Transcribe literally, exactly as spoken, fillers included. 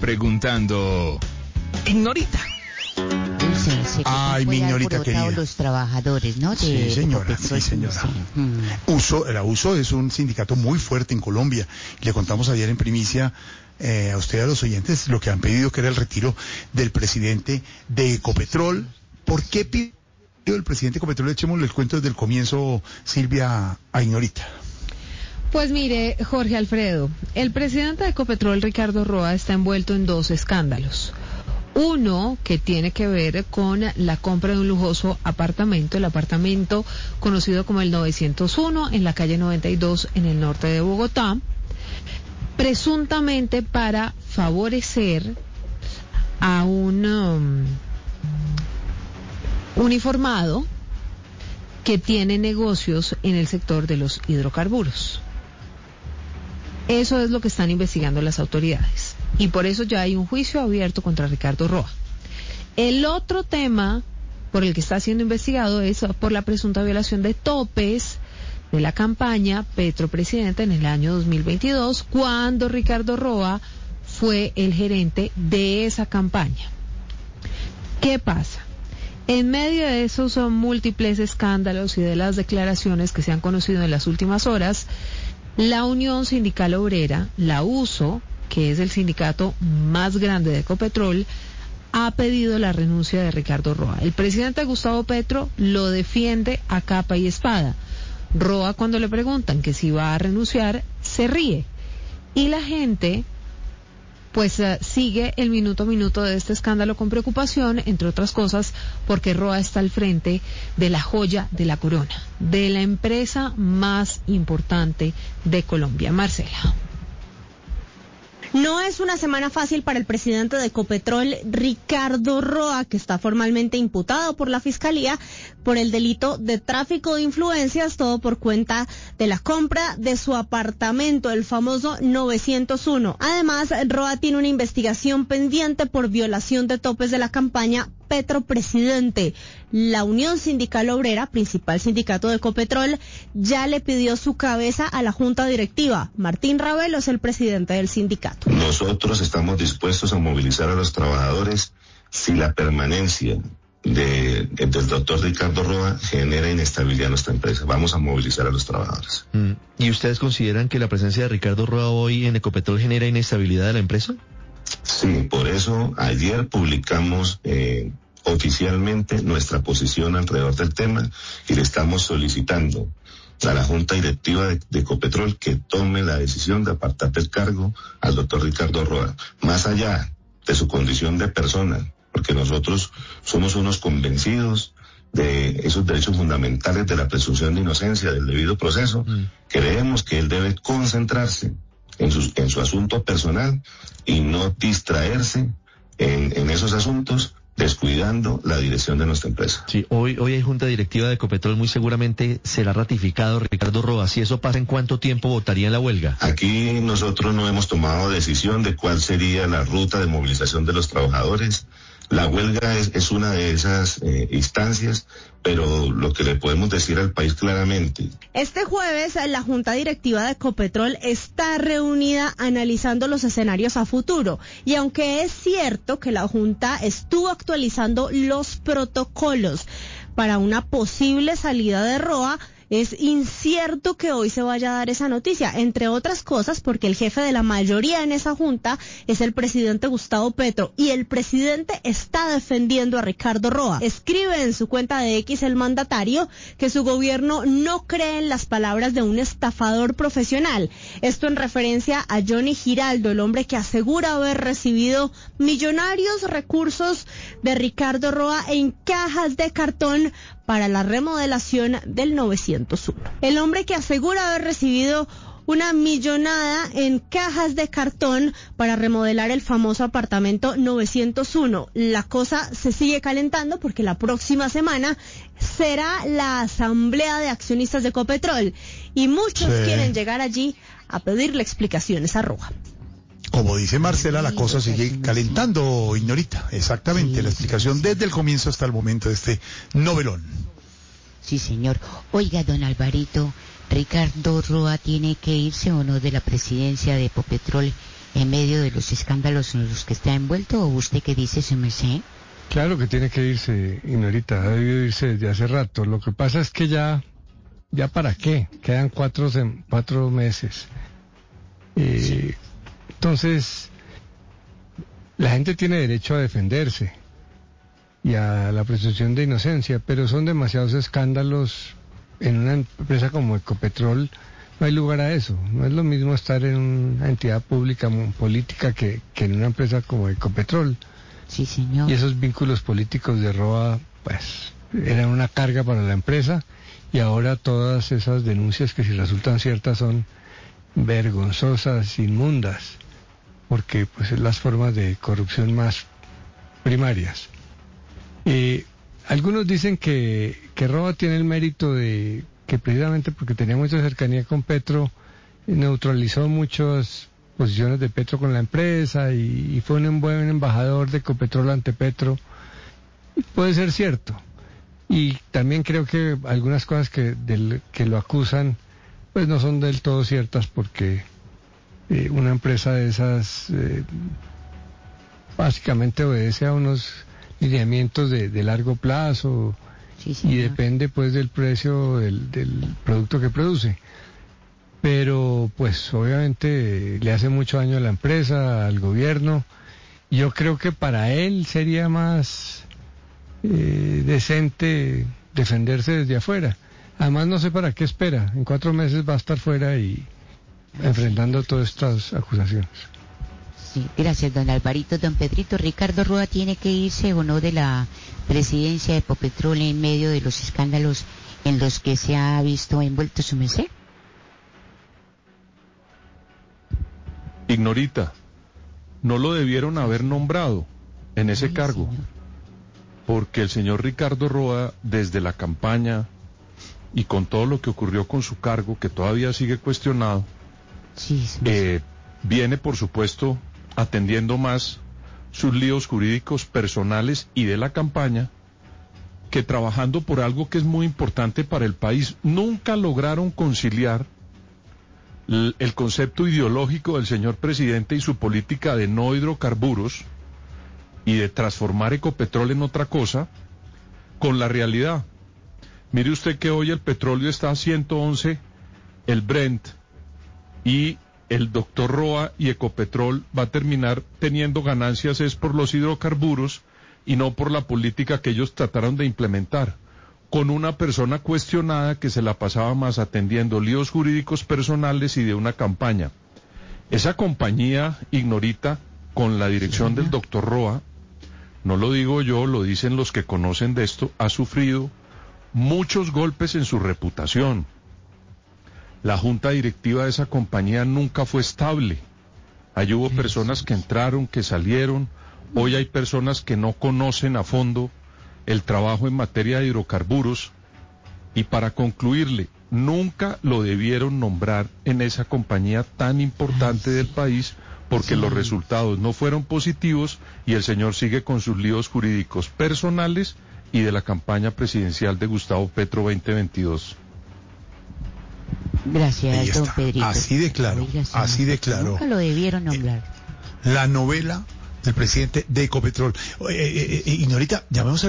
preguntando... Ignorita. Ay, mi Ignorita querida. Los trabajadores, ¿no? De, sí, señora, de sí, señora. Sí. Mm. Uso, el Uso es un sindicato muy fuerte en Colombia. Le contamos ayer en primicia eh, a usted, a los oyentes, lo que han pedido, que era el retiro del presidente de Ecopetrol. ¿Por qué pidió el presidente de Ecopetrol? Echémosle el cuento desde el comienzo, Silvia, a Ignorita. Pues mire, Jorge Alfredo, el presidente de Ecopetrol, Ricardo Roa, está envuelto en dos escándalos. Uno que tiene que ver con la compra de un lujoso apartamento, el apartamento conocido como el novecientos uno en la calle noventa y dos en el norte de Bogotá, presuntamente para favorecer a un um, uniformado que tiene negocios en el sector de los hidrocarburos. Eso es lo que están investigando las autoridades. Y por eso ya hay un juicio abierto contra Ricardo Roa. El otro tema por el que está siendo investigado es por la presunta violación de topes de la campaña Petro Presidente en el año dos mil veintidós, cuando Ricardo Roa fue el gerente de esa campaña. ¿Qué pasa? En medio de esos múltiples escándalos y de las declaraciones que se han conocido en las últimas horas, la Unión Sindical Obrera, la USO, que es el sindicato más grande de Ecopetrol, ha pedido la renuncia de Ricardo Roa. El presidente Gustavo Petro lo defiende a capa y espada. Roa, cuando le preguntan que si va a renunciar, se ríe. Y la gente, pues, uh, sigue el minuto a minuto de este escándalo con preocupación, entre otras cosas, porque Roa está al frente de la joya de la corona, de la empresa más importante de Colombia. Marcela. No es una semana fácil para el presidente de Ecopetrol, Ricardo Roa, que está formalmente imputado por la Fiscalía por el delito de tráfico de influencias, todo por cuenta de la compra de su apartamento, el famoso novecientos uno. Además, Roa tiene una investigación pendiente por violación de topes de la campaña Petro Presidente. La Unión Sindical Obrera, principal sindicato de Ecopetrol, ya le pidió su cabeza a la junta directiva. Martín Ravelo es el presidente del sindicato. Nosotros estamos dispuestos a movilizar a los trabajadores si la permanencia de, de, del doctor Ricardo Roa genera inestabilidad en nuestra empresa. Vamos a movilizar a los trabajadores. Mm. ¿Y ustedes consideran que la presencia de Ricardo Roa hoy en Ecopetrol genera inestabilidad de la empresa? Sí, por eso ayer publicamos eh, oficialmente nuestra posición alrededor del tema y le estamos solicitando a la Junta Directiva de, de Ecopetrol que tome la decisión de apartar del cargo al doctor Ricardo Roa, más allá de su condición de persona, porque nosotros somos unos convencidos de esos derechos fundamentales de la presunción de inocencia, del debido proceso. Mm. Creemos que él debe concentrarse en su, en su asunto personal y no distraerse en, en esos asuntos, descuidando la dirección de nuestra empresa. Sí, hoy hoy hay junta directiva de Ecopetrol, muy seguramente será ratificado Ricardo Roa. Si eso pasa, ¿en cuánto tiempo votaría en la huelga? Aquí nosotros no hemos tomado decisión de cuál sería la ruta de movilización de los trabajadores. La huelga es, es una de esas eh, instancias, pero lo que le podemos decir al país claramente. Este jueves la Junta Directiva de Ecopetrol está reunida analizando los escenarios a futuro. Y aunque es cierto que la Junta estuvo actualizando los protocolos para una posible salida de Roa, es incierto que hoy se vaya a dar esa noticia, entre otras cosas porque el jefe de la mayoría en esa junta es el presidente Gustavo Petro y el presidente está defendiendo a Ricardo Roa. Escribe en su cuenta de X el mandatario que su gobierno no cree en las palabras de un estafador profesional. Esto en referencia a Johnny Giraldo, el hombre que asegura haber recibido millonarios recursos de Ricardo Roa en cajas de cartón para la remodelación del novecientos uno. El hombre que asegura haber recibido una millonada en cajas de cartón para remodelar el famoso apartamento novecientos uno. La cosa se sigue calentando porque la próxima semana será la asamblea de accionistas de Ecopetrol y muchos sí. quieren llegar allí a pedirle explicaciones a Roa. Como dice Marcela, la cosa sigue calentando, Ignorita. Exactamente, sí, la explicación sí, sí. desde el comienzo hasta el momento de este novelón. Sí, señor. Oiga, don Alvarito, ¿Ricardo Roa tiene que irse o no de la presidencia de Ecopetrol en medio de los escándalos en los que está envuelto, o usted qué dice, su merced? Claro que tiene que irse, Ignorita, ha debido irse desde hace rato. Lo que pasa es que ya, ya para qué, quedan cuatro, cuatro meses. Eh, sí. Entonces, la gente tiene derecho a defenderse y a la presunción de inocencia, pero son demasiados escándalos en una empresa como Ecopetrol. No hay lugar a eso. No es lo mismo estar en una entidad pública política que, que en una empresa como Ecopetrol. Sí, señor. Y esos vínculos políticos de Roa, pues, eran una carga para la empresa, y ahora todas esas denuncias, que si resultan ciertas, son vergonzosas, inmundas, porque pues es las formas de corrupción más primarias. Eh, algunos dicen que, que Roa tiene el mérito de que precisamente porque tenía mucha cercanía con Petro, neutralizó muchas posiciones de Petro con la empresa y, y fue un buen embajador de Ecopetrol ante Petro. Puede ser cierto. Y también creo que algunas cosas que, del, que lo acusan pues no son del todo ciertas, porque eh, una empresa de esas eh, básicamente obedece a unos lineamientos de, de largo plazo, sí, y depende pues del precio del, del producto que produce. Pero pues obviamente le hace mucho daño a la empresa, al gobierno. Yo creo que para él sería más eh, decente defenderse desde afuera. Además no sé para qué espera. En cuatro meses va a estar fuera y enfrentando todas estas acusaciones. Sí, gracias, don Alvarito. Don Pedrito, ¿Ricardo Roa tiene que irse o no de la presidencia de Ecopetrol en medio de los escándalos en los que se ha visto envuelto su merced? Ignorita, no lo debieron haber nombrado en ese Ay, cargo, señor. porque el señor Ricardo Roa, desde la campaña y con todo lo que ocurrió con su cargo, que todavía sigue cuestionado, Sí, sí, eh, viene, por supuesto, atendiendo más sus líos jurídicos personales y de la campaña, que trabajando por algo que es muy importante para el país. Nunca lograron conciliar el concepto ideológico del señor presidente y su política de no hidrocarburos y de transformar Ecopetrol en otra cosa con la realidad. Mire usted que hoy el petróleo está a ciento once, el Brent, y el doctor Roa y Ecopetrol va a terminar teniendo ganancias es por los hidrocarburos y no por la política que ellos trataron de implementar, con una persona cuestionada que se la pasaba más atendiendo líos jurídicos personales y de una campaña. Esa compañía, Ignorita, con la dirección Sí, del doctor Roa, no lo digo yo, lo dicen los que conocen de esto, ha sufrido muchos golpes en su reputación. La junta directiva de esa compañía nunca fue estable. Ahí hubo personas que entraron, que salieron. Hoy hay personas que no conocen a fondo el trabajo en materia de hidrocarburos. Y para concluirle, nunca lo debieron nombrar en esa compañía tan importante del país, porque Sí. los resultados no fueron positivos y el señor sigue con sus líos jurídicos personales y de la campaña presidencial de Gustavo Petro veinte veintidós. Gracias, Ahí don está. Pedrito. Así de claro, Oiga, señor, así de claro. Nunca lo debieron nombrar. La novela del presidente de Ecopetrol. Eh, eh, eh, Ignorita, llamemos a